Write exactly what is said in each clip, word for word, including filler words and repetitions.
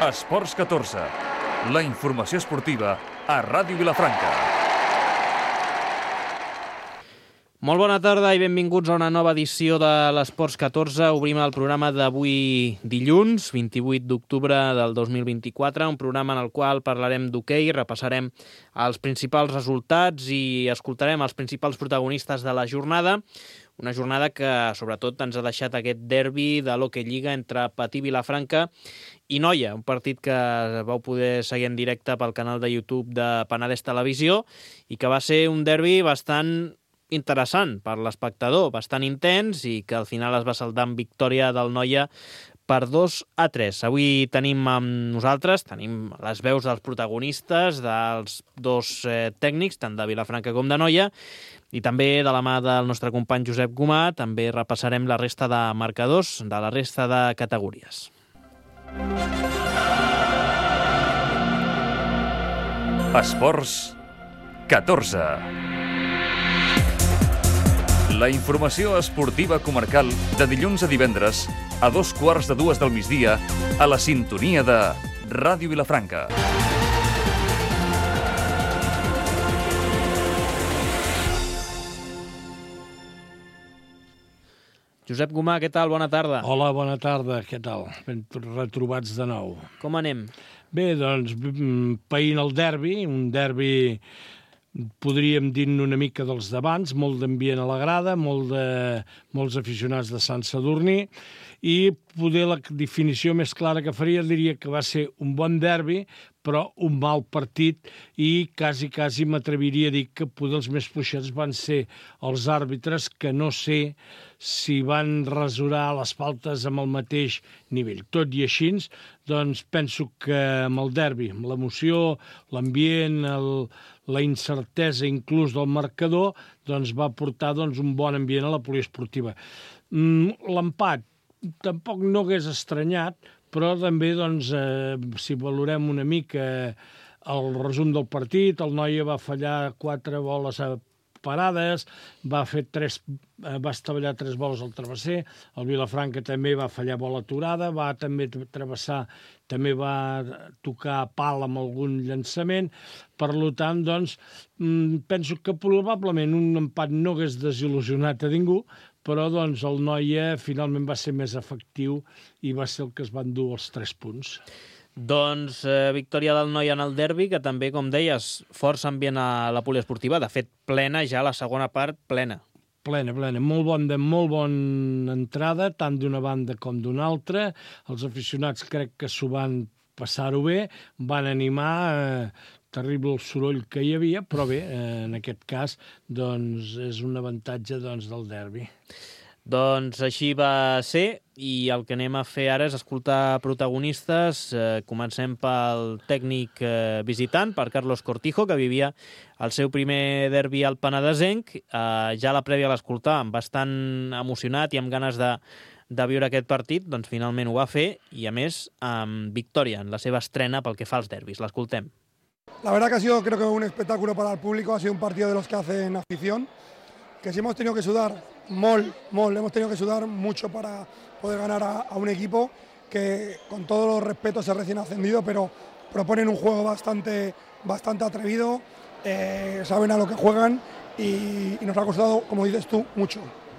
Esports catorze, la informació esportiva a Ràdio Vilafranca. Molt bona tarda i benvinguts a una nova edició de l'Esports catorze. Obrim el programa d'avui dilluns, vint-i-vuit d'octubre del dos mil vint-i-quatre, un programa en el qual parlarem d'hoquei, repassarem els principals resultats i escoltarem els principals protagonistes de la jornada. Una jornada que, sobretot, ens ha deixat aquest derbi de l'Hockey Lliga entre Patí Vilafranca i Noia, un partit que vau poder seguir en directe pel canal de YouTube de Penedès Televisió i que va ser un derbi bastant interessant per l'espectador, bastant intens i que al final es va saldar amb victòria del Noia per dos a tres. Avui tenim amb nosaltres, tenim les veus dels protagonistes, dels dos eh, tècnics, tant de Vilafranca com de Noia, i també de la mà del nostre company Josep Gomà, també repassarem la resta de marcadors de la resta de categories. Esports catorze. La informació esportiva comarcal de dilluns a divendres a dos quarts de dues del migdia a la sintonia de Ràdio Vilafranca. Josep Gomà, què tal? Bona tarda. Hola, bona tarda, què tal? Ben retrobats de nou. Com anem? Bé, doncs, païnt el derbi, un derbi, podríem dir-ne una mica dels d'abans, molt d'ambient a la grada, molt de, molts aficionats de Sant Sadurní, i poder la definició més clara que faria diria que va ser un bon derbi, però un mal partit, i quasi, quasi m'atreviria a dir que poder els més fluixets van ser els àrbitres, que no sé si van rasurar les faltes amb el mateix nivell. Tot i així, doncs penso que amb el derbi, amb l'emoció, l'ambient, el, la incertesa inclús del marcador, doncs va portar doncs, un bon ambient a la poliesportiva. Mm, l'empat tampoc no hagués estranyat, però també, doncs, eh, si valorem una mica el resum del partit, el Noia va fallar quatre boles a parades, va fer tres, va estavellar tres boles al travesser, el Vilafranca també va fallar bola aturada, va també travessar, també va tocar pal amb algun llançament. Per tant, doncs, penso que probablement un empat no hagués desil·lusionat a ningú, però doncs, el Noia finalment va ser més efectiu i va ser el que es van dur els tres punts. Doncs eh, victòria del Noia en el derbi, que també, com deies, força ambient a la poliesportiva, de fet plena, ja la segona part plena. Plena, plena. Molt bon, de molt bona entrada, tant d'una banda com d'una altra. Els aficionats crec que s'ho van passar-ho bé, van animar, eh, terrible el soroll que hi havia, però bé, eh, en aquest cas, doncs, és un avantatge doncs, del derbi. Doncs així va ser, i el que anem a fer ara és escoltar protagonistes. Eh, comencem pel tècnic eh, visitant, per Carlos Cortijo, que vivia el seu primer derbi al Penedesenc. Eh, ja a la prèvia a l'escoltar, bastant emocionat i amb ganes de, de viure aquest partit, doncs finalment ho va fer, i a més amb victòria en la seva estrena pel que fa als derbis. L'escoltem. La verdad que ha sido, creo que un espectáculo para el público, ha sido un partido de los que hacen afición, que si hemos tenido que sudar, mol, mol, hemos tenido que sudar mucho para poder ganar a, a un equipo que, con todos los respetos, es recién ascendido, pero proponen un juego bastante, bastante atrevido, eh, saben a lo que juegan y, y nos ha costado, como dices tú, mucho.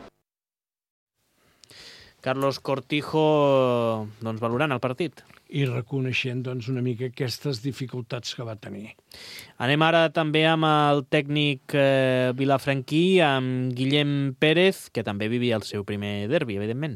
Carlos Cortijo, doncs, valorant el partit. I reconeixent doncs, una mica aquestes dificultats que va tenir. Anem ara també amb el tècnic eh, vilafranquí, amb Guillem Pérez, que també vivia el seu primer derbi, evidentment.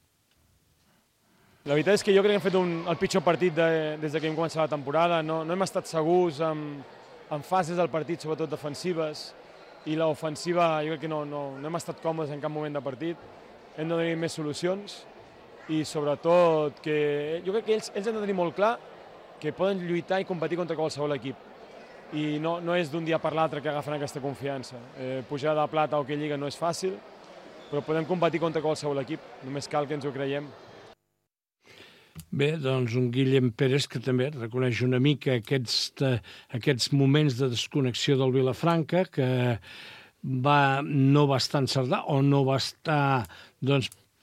La veritat és que jo crec que hem fet un, el pitjor partit de, des que hem començat la temporada. No, no hem estat segurs en, en fases del partit, sobretot defensives, i l'ofensiva jo crec que no, no, no hem estat còmodes en cap moment de partit. Hem de tenir més solucions i sobretot que jo crec que ells, ells han de tenir molt clar que poden lluitar i competir contra qualsevol equip. I no, no és d'un dia per l'altre que agafen aquesta confiança. Eh, pujar de plata a Hockey Lliga no és fàcil, però podem competir contra qualsevol equip. Només cal que ens ho creiem. Bé, doncs un Guillem Pérez que també reconeix una mica aquests, aquests moments de desconnexió del Vilafranca, que va, no va estar encertat o no va estar doncs,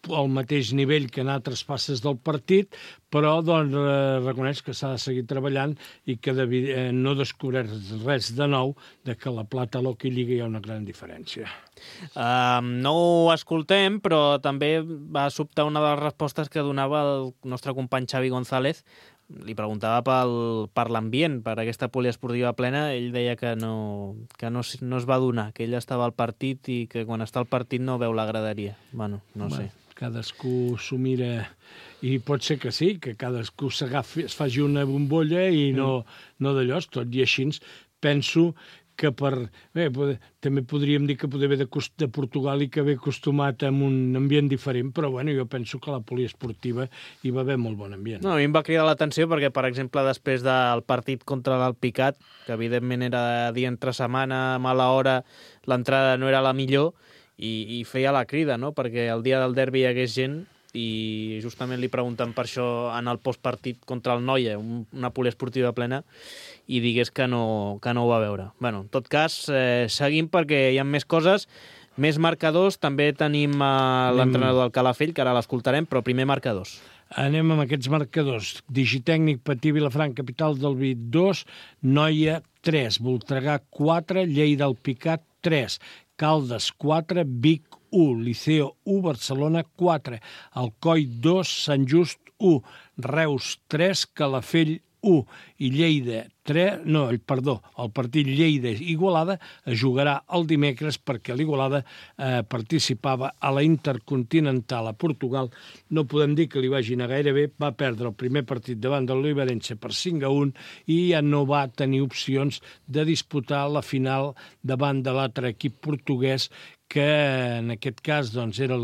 al mateix nivell que en altres fases del partit, però doncs, eh, reconeix que s'ha de seguir treballant i que de, eh, no descobreix res de nou de que la Plata l'Hockey Lliga hi ha una gran diferència. Uh, no ho escoltem, però també va sobtar una de les respostes que donava el nostre company Xavi González. Li preguntava pel, per l'ambient, per aquesta poliesportiva plena. Ell deia que, no, que no, no es va donar, que ell estava al partit i que quan està al partit no veu la graderia. Bueno, no bueno, sé. Cadascú s'ho mira i pot ser que sí, que cadascú s'agafi, es faci una bombolla i no, mm. no d'allò, tot i així penso que per... Bé, també podríem dir que poder ve de, de Portugal i que ve acostumat a un ambient diferent, però bueno, jo penso que a la poliesportiva hi va haver molt bon ambient. No, a mi em va cridar l'atenció perquè, per exemple, després del partit contra l'Alpicat, que evidentment era dia entre setmana, mala hora, l'entrada no era la millor, i, i feia la crida, no?, perquè el dia del derbi hi hagués gent, i justament li pregunten per això en el postpartit contra el Noia, un, una poliesportiva plena, i digués que no, que no ho va veure. Bueno, en tot cas, eh, seguim perquè hi ha més coses, més marcadors. També tenim eh, l'entrenador del Calafell, que ara l'escoltarem, però primer marcadors. Anem amb aquests marcadors. Digitècnic, Patí, Vilafranca, Capital del Vi, dos, Noia, tres, Voltregà, quatre, Lleida, Alpicat, tres, Caldes, quatre, Vic, u, Liceo, u, Barcelona, quatre, Alcoi, dos, Sant Just, u, Reus, tres, Calafell, u, i Lleida, tres, no, perdó, el partit Lleida-Igualada es jugarà el dimecres perquè l'Igualada eh, participava a la Intercontinental a Portugal. No podem dir que li vagi anar gaire bé, va perdre el primer partit davant del l'Oliverense per cinc a un i ja no va tenir opcions de disputar la final davant de l'altre equip portuguès que en aquest cas doncs, era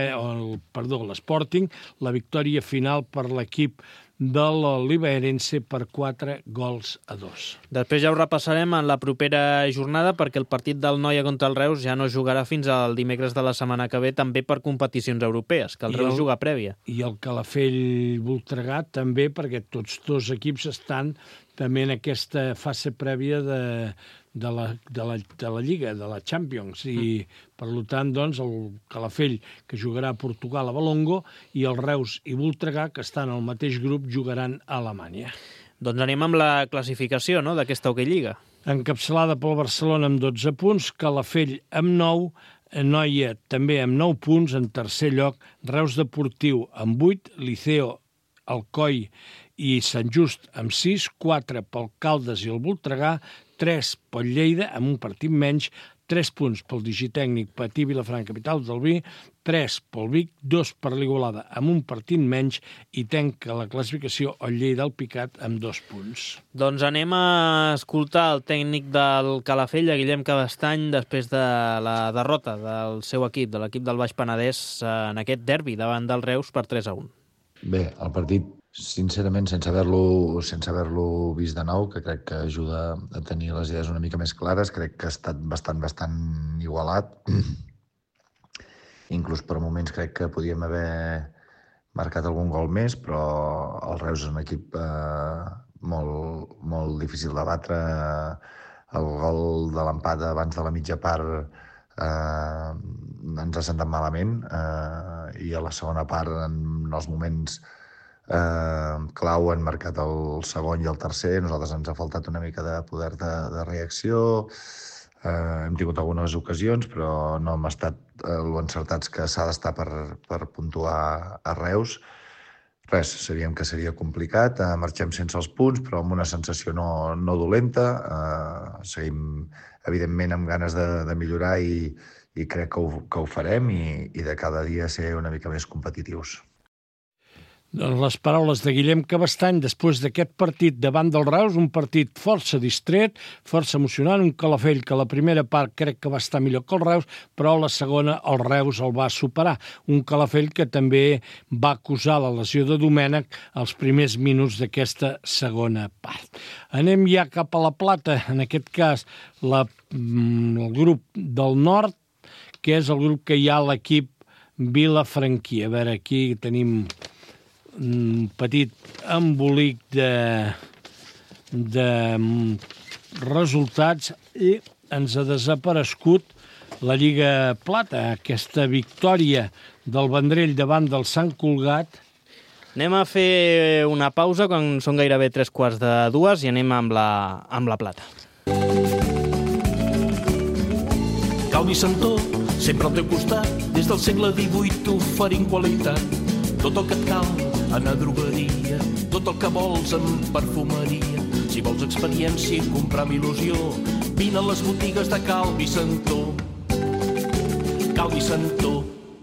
l'Sporting, la victòria final per l'equip de l'Oliverense per quatre gols a dos. Després ja ho repassarem en la propera jornada perquè el partit del Noia contra el Reus ja no jugarà fins al dimecres de la setmana que ve, també per competicions europees, que el I Reus el, juga prèvia. I el Calafell-Voltregà també, perquè tots dos equips estan també en aquesta fase prèvia de, de, la, de, la, de la Lliga, de la Champions, i mm. per tant, doncs, el Calafell, que jugarà a Portugal a Valongo, i el Reus i Voltregà, que estan al mateix grup, jugaran a Alemanya. Doncs anem amb la classificació, no?, d'aquesta Hockey Lliga. Encapçalada pel Barcelona amb dotze punts, Calafell amb nou, Noia també amb nou punts, en tercer lloc, Reus Deportiu amb vuit, Liceo, Alcoi i Sant Just amb sis, quatre pel Caldes i el Voltregà, tres pel Lleida amb un partit menys, tres punts pel Digitècnic Patí, Vilafranca, Capital del Vi, tres pel Vic, dos per l'Igualada amb un partit menys i tanca la classificació el Lleida Alpicat amb dos punts. Doncs anem a escoltar el tècnic del Calafell, Guillem Cabestany, després de la derrota del seu equip, de l'equip del Baix Penedès, en aquest derbi davant del Reus per tres a un. Bé, el partit, sincerament, sense haver-lo sense haver-lo vist de nou, que crec que ajuda a tenir les idees una mica més clares, crec que ha estat bastant, bastant igualat. Inclús per moments crec que podíem haver marcat algun gol més, però el Reus és un equip eh, molt, molt difícil de batre. El gol de l'empat abans de la mitja part eh, ens ha sentat malament eh, i a la segona part, en els moments eh, clau, han marcat el segon i el tercer. A nosaltres ens ha faltat una mica de poder de, de reacció. Eh, hem tingut algunes ocasions, però no hem estat eh, lo encertats que s'ha d'estar per, per puntuar a Reus. Res, sabíem que seria complicat, eh, marxem sense els punts, però amb una sensació no, no dolenta. Eh, seguim, evidentment, amb ganes de, de millorar i, i crec que ho, que ho farem i, i de cada dia ser una mica més competitius. Doncs les paraules de Guillem Cabestany després d'aquest partit davant del Reus, un partit força distret, força emocionant, un Calafell que la primera part crec que va estar millor que el Reus, però la segona el Reus el va superar. Un Calafell que també va acusar la lesió de Domènech als primers minuts d'aquesta segona part. Anem ja cap a la Plata, en aquest cas la, el grup del Nord, que és el grup que hi ha a l'equip Vilafranquí. A veure, aquí tenim un petit embolic de, de resultats i ens ha desaparegut la Lliga Plata, aquesta victòria del Vendrell davant del Sant Cugat. Anem a fer una pausa quan són gairebé tres quarts de dues i anem amb la, amb la Plata. Calvi Santó, sempre al teu costat, des del segle divuit oferint qualitat. Tot el que et cal, anar a drogueria, tot el que vols en perfumeria. Si vols experiència i comprar amb il·lusió, vine a les botigues de Calvi Santó. Calvi Santó.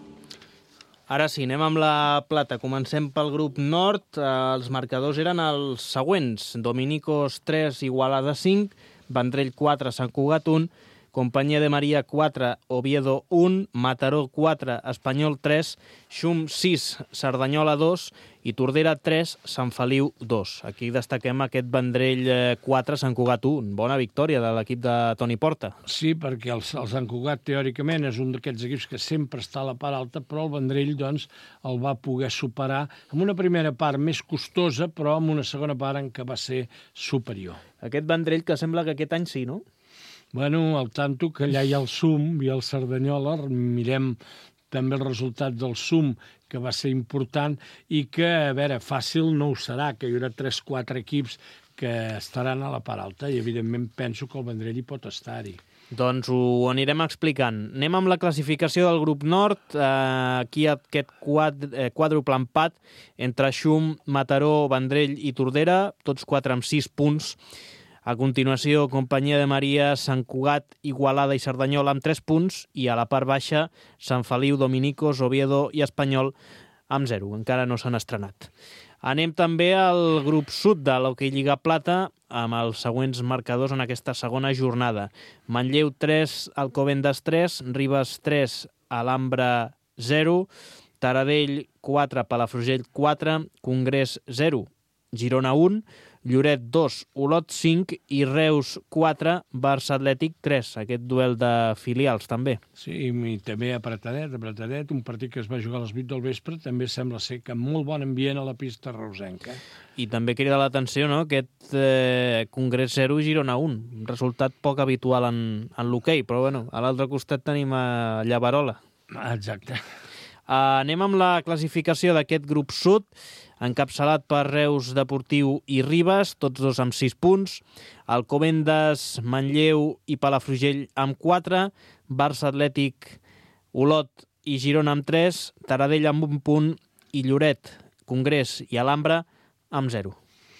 Ara sí, anem amb la Plata. Comencem pel grup nord. Els marcadors eren els següents. Dominicos tres, Igualada cinc, Vendrell quatre, Sant Cugat un, Companyia de Maria quatre, Oviedo un, Mataró quatre, Espanyol tres, Xum sis, Cerdanyola dos i Tordera tres, Sant Feliu dos. Aquí destaquem aquest Vendrell quatre, Sant Cugat un. Bona victòria de l'equip de Toni Porta. Sí, perquè el, el Sant Cugat, teòricament, és un d'aquests equips que sempre està a la part alta, però el Vendrell, doncs, el va poder superar amb una primera part més costosa, però amb una segona part en què va ser superior. Aquest Vendrell que sembla que aquest any sí, no? Bueno, al tanto que allà hi ha el Sum i el Cerdanyola, mirem també el resultat del Sum, que va ser important, i que, a veure, fàcil no ho serà, que hi haurà tres quatre equips que estaran a la part alta, i evidentment penso que el Vendrell hi pot estar-hi. Doncs ho anirem explicant. Anem amb la classificació del grup nord. Eh, aquí hi ha aquest quad, eh, quàdruple empat entre Xum, Mataró, Vendrell i Tordera, tots quatre amb sis punts. A continuació, Companyia de Maria, Sant Cugat, Igualada i Cerdanyola amb tres punts i a la part baixa, Sant Feliu, Dominicos, Oviedo i Espanyol amb zero. Encara no s'han estrenat. Anem també al grup sud de l'Hockey Lliga Plata amb els següents marcadors en aquesta segona jornada. Manlleu tres, Alcobendas tres, Ribes tres, Alhambra zero, Taradell quatre, Palafrugell quatre, Congrés zero, Girona un, Lloret dos, Olot cinc i Reus quatre, Barça Atlètic tres. Aquest duel de filials, també. Sí, i també apretadet, apretadet, un partit que es va jugar a les vuit del vespre, també sembla ser que amb molt bon ambient a la pista reusenca. I també crida l'atenció, no?, aquest eh, Congrés zero, Girona un. Un resultat poc habitual en, en l'hoquei, però bueno, a l'altre costat tenim a Llavarola. Exacte. Uh, anem amb la classificació d'aquest grup sud, encapçalat per Reus Deportiu i Ribes, tots dos amb sis punts, Alcobendas, Manlleu i Palafrugell amb quatre, Barça Atlètic, Olot i Girona amb tres, Taradell amb un punt i Lloret, Congrés i Alhambra amb zero.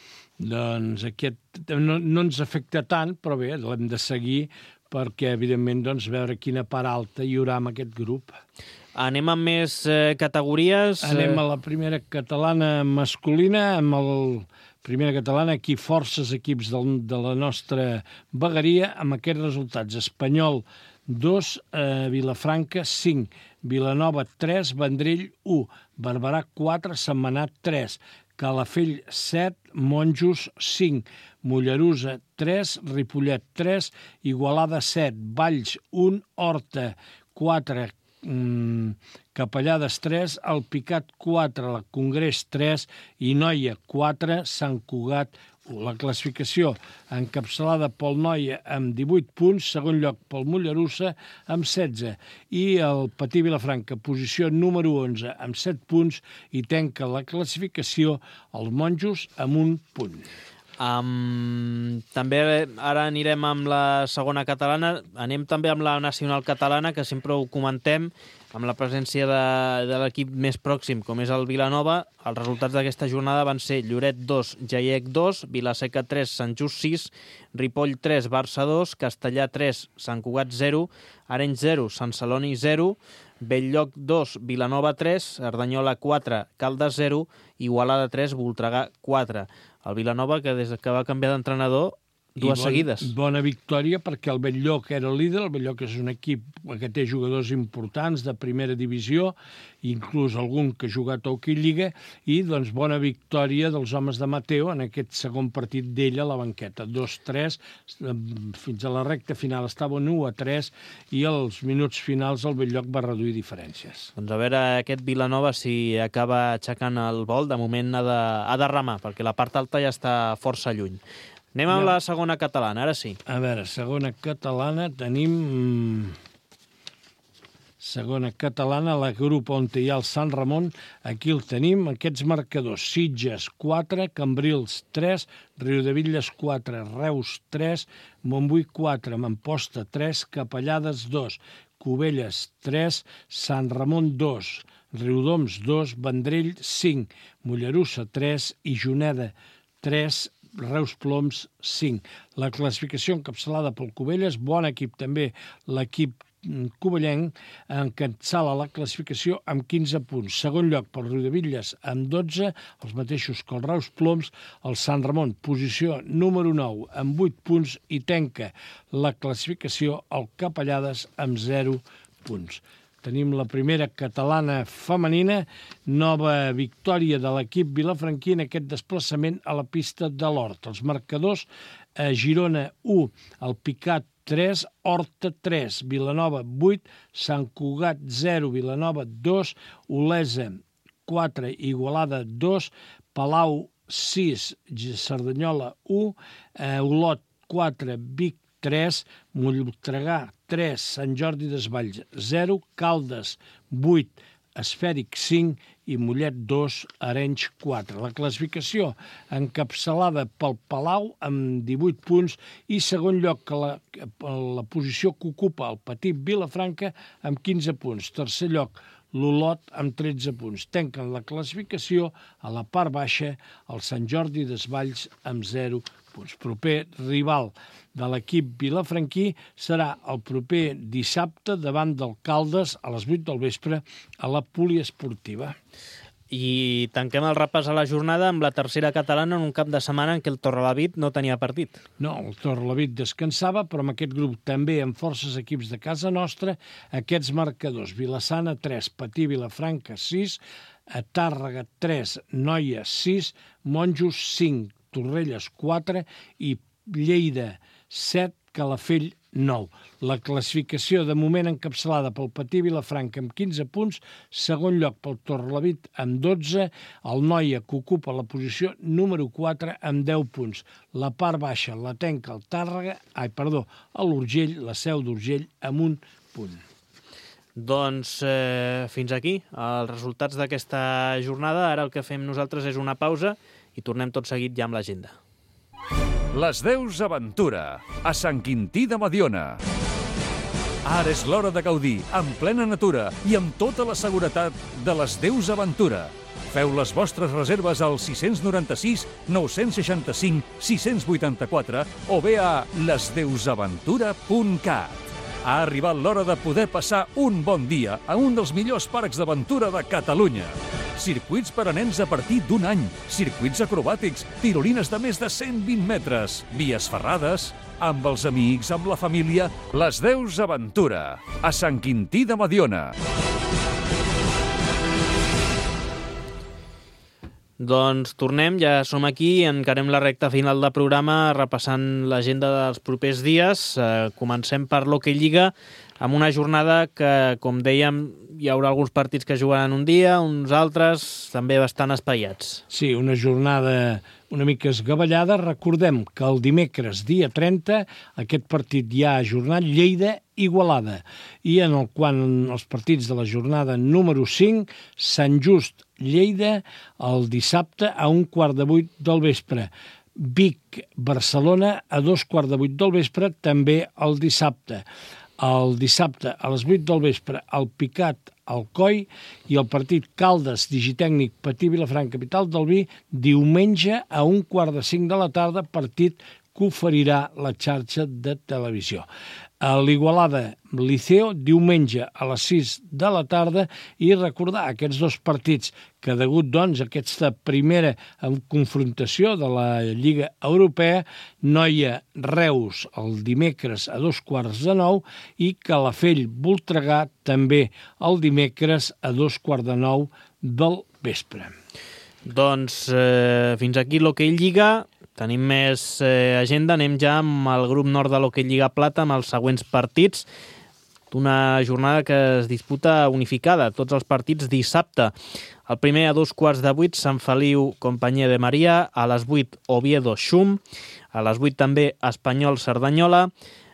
Doncs aquest no, no ens afecta tant, però bé, l'hem de seguir perquè, evidentment, doncs, veure quina part alta hi haurà en aquest grup. Anem amb més eh, categories. Anem a la primera catalana masculina, amb el primera catalana, aquí forces equips del, de la nostra vegueria, amb aquests resultats. Espanyol dos, eh, Vilafranca cinc, Vilanova tres, Vendrell u, Barberà quatre, Sentmenat tres, Calafell set, Monjos cinc, Mollerussa tres, Ripollet tres, Igualada set, Valls un, Horta quatre, mm, Capellades tres, Alpicat quatre, la Congrés tres i Noia quatre, Sant Cugat u. La classificació encapçalada pel Noia amb divuit punts, segon lloc pel Mollerussa amb setze i el Patí Vilafranca, posició número onze amb set punts i tanca la classificació els Monjos amb un punt. Um, també ara anirem amb la segona catalana, anem també amb la nacional catalana, que sempre ho comentem, amb la presència de, de l'equip més pròxim, com és el Vilanova. Els resultats d'aquesta jornada van ser Lloret dos, Jaiec dos, Vilaseca tres, Sant Just sis, Ripoll tres, Barça dos, Castellà tres, Sant Cugat zero, Arenys zero, Sant Celoni zero, Belllloc dos, Vilanova tres, Cerdanyola quatre, Caldes zero, Igualada tres, Voltregà quatre. El Vilanova, que des que va canviar d'entrenador, dues bon, seguides. Bona victòria, perquè el Belllloc era el líder. El Belllloc és un equip que té jugadors importants de primera divisió, inclús algun que ha jugat a Hockey Lliga, i doncs bona victòria dels homes de Mateo en aquest segon partit d'ella a la banqueta. dos tres, fins a la recta final estaven u a tres, i als minuts finals el Belllloc va reduir diferències. Doncs a veure aquest Vilanova si acaba aixecant el vol. De moment ha de, ha de remar, perquè la part alta ja està força lluny. Anem amb ja. la segona catalana, ara sí. A veure, segona catalana tenim segona catalana, la grup on hi ha el Sant Ramon, aquí el tenim, aquests marcadors: Sitges quatre, Cambrils tres, Riudebitlles quatre, Reus tres, Montbui quatre, Amposta tres, Capellades dos, Cubelles tres, Sant Ramon dos, Riudoms dos, Vendrell cinc, Mollerussa tres i Juneda tres, Reus Ploms cinc. La classificació encapçalada pel Cubelles, bon equip també l'equip cubellenc, encapçala la classificació amb quinze punts. Segon lloc pel Riudebitlles amb dotze, els mateixos que el Reus Ploms. El Sant Ramon, posició número nou, amb vuit punts, i tanca la classificació el Capellades amb zero punts. Tenim la primera catalana femenina, nova victòria de l'equip vilafranquí en aquest desplaçament a la pista de l'Hort. Els marcadors: a Girona u, el Picat tres, Horta tres, Vilanova vuit, Sant Cugat zero, Vilanova dos, Olesa quatre, Igualada dos, Palau sis, Cerdanyola u, Olot quatre, Vic tres, Molltregà tres, Sant Jordi Desvalls zero, Caldes vuit, Esfèric cinc i Mollet dos, Arenys quatre. La classificació encapçalada pel Palau amb divuit punts i segon lloc que la, la posició que ocupa el Petit Vilafranca amb quinze punts. Tercer lloc l'Olot amb tretze punts. Tanquen la classificació a la part baixa el Sant Jordi Desvalls amb zero punts. Proper rival de l'equip vilafranquí serà el proper dissabte davant del Caldes a les vuit del vespre a la poliesportiva. I tanquem el repàs a la jornada amb la tercera catalana en un cap de setmana en què el Torrelavit no tenia partit. No, el Torrelavit descansava, però amb aquest grup també amb forces equips de casa nostra, aquests marcadors: Vilassana tres, Patí Vilafranca sis, a Tàrrega tres, Noia sis, Monjos cinc, Torrelles quatre i Lleida set, Calafell nou. La classificació de moment encapçalada pel Patí Vilafranca amb quinze punts, segon lloc pel Torrelavit amb dotze, el Noia que ocupa la posició número quatre amb deu punts. La part baixa la tanca el Tàrrega, ai, perdó, l'Urgell, la Seu d'Urgell amb un punt. Doncs eh, fins aquí els resultats d'aquesta jornada. Ara el que fem nosaltres és una pausa i tornem tot seguit ja amb l'agenda. Les Deus Aventura, a Sant Quintí de Mediona. Ara és l'hora de gaudir, en plena natura i amb tota la seguretat de les Deus Aventura. Feu les vostres reserves al sis nou sis, nou sis cinc, sis vuit quatre o bé a les deus aventura punt cat. Ha arribat l'hora de poder passar un bon dia a un dels millors parcs d'aventura de Catalunya. Circuits per a nens a partir d'un any, circuits acrobàtics, tirolines de més de cent vint metres, vies ferrades, amb els amics, amb la família. Les Deus Aventura, a Sant Quintí de Mediona. Doncs tornem, ja som aquí, encarem la recta final del programa repassant l'agenda dels propers dies. Eh, comencem per l'Hockey Lliga, amb una jornada que, com dèiem, hi haurà alguns partits que jugaran un dia, uns altres també bastant espaiats. Sí, una jornada una mica esgavellada. Recordem que el dimecres, dia trenta, aquest partit ja ha ajornat Lleida-Igualada. I en el quant els partits de la jornada número cinc, Sant Just-Lleida, el dissabte a un quart de vuit del vespre. Vic-Barcelona a dos quarts de vuit del vespre, també el dissabte. El dissabte a les vuit del vespre el Picat Alcoi i el partit Caldes Digitècnic Patí Vilafranca Capital del Vi diumenge a un quart de cinc de la tarda, partit que oferirà la xarxa de televisió. A l'Igualada Liceo, diumenge a les sis de la tarda, i recordar aquests dos partits que, degut doncs, a aquesta primera confrontació de la Lliga Europea, Noia-Reus el dimecres a dos quarts de nou i Calafell-Voltregà també el dimecres a dos quarts de nou del vespre. Doncs eh, fins aquí l'Hockey Lliga. Tenim més eh, agenda, anem ja amb el grup nord de l'Hockey Lliga Plata amb els següents partits d'una jornada que es disputa unificada, tots els partits dissabte. El primer a dos quarts de vuit, Sant Feliu Companyia de Maria, a les vuit Oviedo Xum, a les vuit també Espanyol Cerdanyola,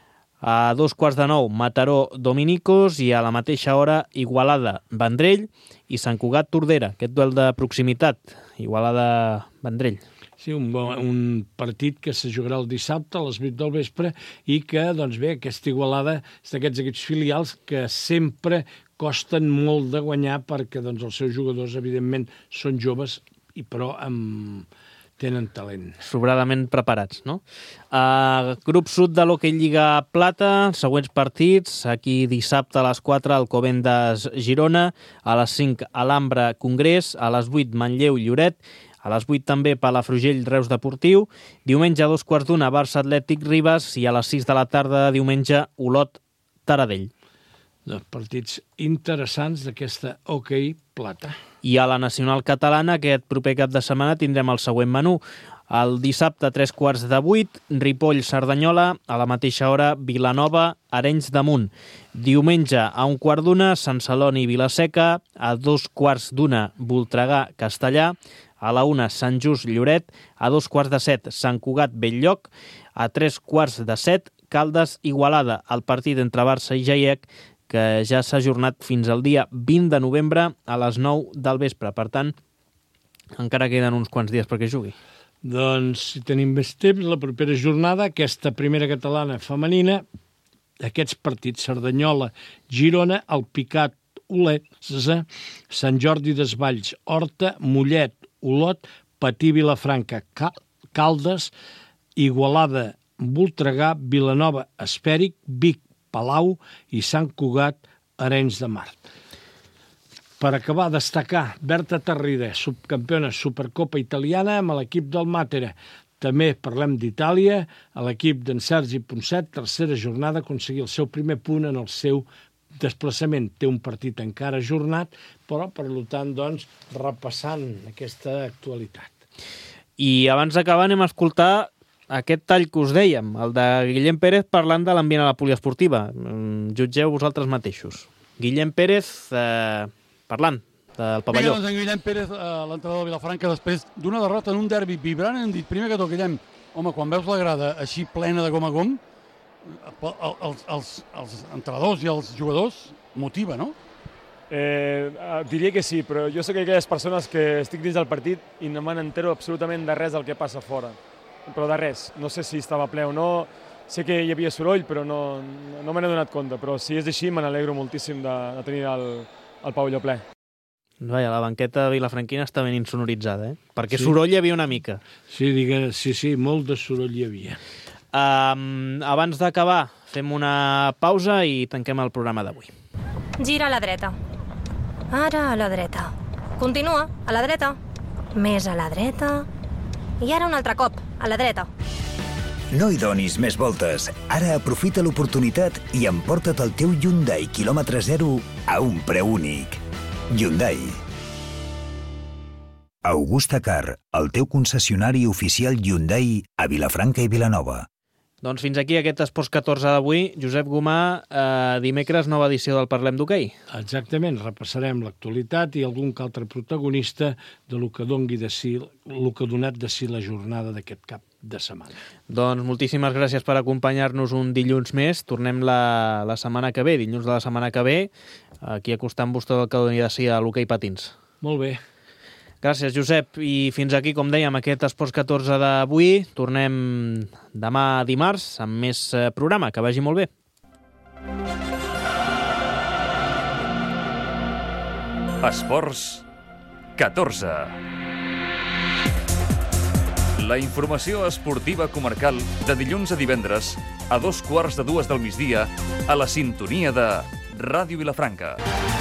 A dos quarts de nou, Mataró Dominicos, i a la mateixa hora Igualada Vendrell i Sant Cugat Tordera. Aquest duel de proximitat, Igualada Vendrell. Sí, un, bon, un partit que se jugarà el dissabte a les vuit del vespre i que, doncs bé, aquesta Igualada és d'aquests equips filials que sempre costen molt de guanyar perquè doncs, els seus jugadors, evidentment, són joves i però amb... tenen talent. Sobradament preparats, no? Uh, grup sud de l'Hockey Lliga Plata, següents partits. Aquí dissabte a les quatre, Alcobendas Girona, a les cinc, Alhambra Congrés, a les vuit, Manlleu Lloret, a les vuit també Palafrugell Reus Deportiu, diumenge a dos quarts d'una, Barça Atlètic Ribes, i a les sis de la tarda diumenge, Olot Taradell. Dos partits interessants d'aquesta Hockey Plata. I a la Nacional Catalana, aquest proper cap de setmana, tindrem el següent menú. El dissabte, a tres quarts de vuit, Ripoll-Cerdanyola, a la mateixa hora, Vilanova, Arenys de Munt. Diumenge, a un quart d'una, Sant Celoni Vilaseca, a dos quarts d'una, Voltregà-Castellà, a la una, Sant Just Lloret, a dos quarts de set, Sant Cugat Bell-lloc, a tres quarts de set, Caldes Igualada, el partit entre Barça i Jaiec, que ja s'ha ajornat fins al dia vint de novembre a les nou del vespre. Per tant, encara queden uns quants dies perquè jugui. Doncs, si tenim més temps, la propera jornada, aquesta primera catalana femenina, aquests partits, Cerdanyola, Girona, el Picat, Olesa, Sant Jordi Desvalls, Horta, Mollet, Olot, Patí, Vilafranca, Caldes, Igualada, Voltregà, Vilanova, Espèric, Vic, Palau i Sant Cugat, Arenys de Mar. Per acabar, destacar Berta Tarrida, subcampiona Supercopa italiana amb l'equip del Matera. També parlem d'Itàlia, a l'equip d'en Sergi Ponset, tercera jornada, aconseguir el seu primer punt en el seu desplaçament. Té un partit encara ajornat, però, per tant, doncs, repassant aquesta actualitat. I abans d'acabar anem a escoltar aquest tall que us dèiem, el de Guillem Pérez parlant de l'ambient a la poliesportiva. Jutgeu vosaltres mateixos. Guillem Pérez eh, parlant del pavelló. Vinga, doncs en Guillem Pérez, eh, l'entrenador de Vilafranca, després d'una derrota en un derbi vibrant, hem dit primer que tot, Guillem, home, quan veus la grada així plena de gom a gom, els, els, els entrenadors i els jugadors motiva, no? Eh, diria que sí, però jo soc aquelles persones que estic dins del partit i no me n'entero absolutament de res del que passa fora. Però de res, no sé si estava ple o no, sé que hi havia soroll, però no, no me n'he donat compte, però si és així me n'alegro moltíssim de, de tenir el, el pavelló ple. Vaja, la banqueta vilafranquina està ben insonoritzada, eh? Perquè sí. Soroll hi havia una mica. Sí, digue, sí, sí, molt de soroll hi havia. Um, abans d'acabar, fem una pausa i tanquem el programa d'avui. Gira a la dreta. Ara a la dreta. Continua, a la dreta. Més a la dreta. I ara un altre cop, a la dreta. No hi donis més voltes. Ara aprofita l'oportunitat i emporta't el teu Hyundai quilòmetre zero a un preu únic. Hyundai. Augusta Car, el teu concessionari oficial Hyundai a Vilafranca i Vilanova. Doncs fins aquí aquest Esports catorze d'avui. Josep Gomà, eh, dimecres, nova edició del Parlem d'Hoquei. Exactament, repassarem l'actualitat i algun que altre protagonista de lo que dongui de si, lo que ha donat de si la jornada d'aquest cap de setmana. Doncs moltíssimes gràcies per acompanyar-nos un dilluns més. Tornem la, la setmana que ve, dilluns de la setmana que ve, aquí acostant-vos tot el que doni de si a l'hoquei patins. Molt bé. Gràcies, Josep. I fins aquí, com dèiem, aquest Esports catorze d'avui. Tornem demà dimarts amb més programa. Que vagi molt bé. Esports catorze. La informació esportiva comarcal de dilluns a divendres a dos quarts de dues del migdia a la sintonia de Ràdio Vilafranca.